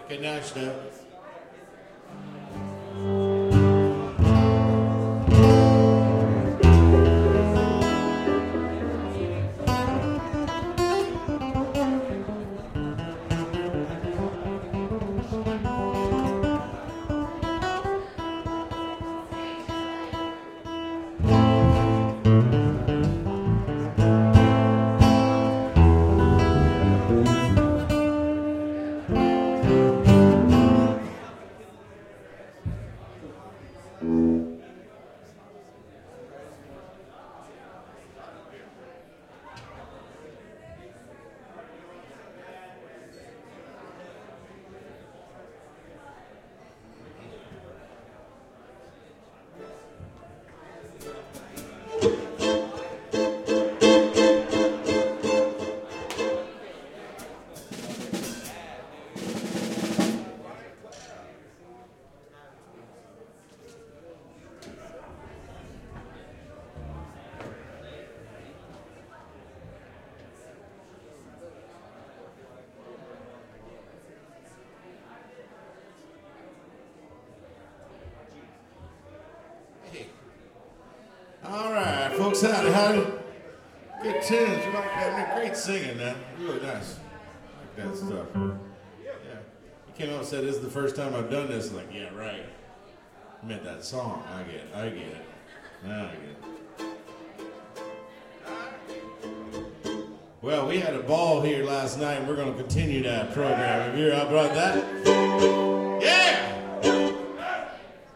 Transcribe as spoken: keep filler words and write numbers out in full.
Good night, Steph. All right, folks, howdy, howdy. Good tunes. You like that? Great singing, man. Really nice. I like that stuff. Yeah. You came out and said, this is the first time I've done this. Like, yeah, right. I meant that song. I get it. I get it. Now I get it. Well, we had a ball here last night, and we're going to continue that program. Have you heard about that?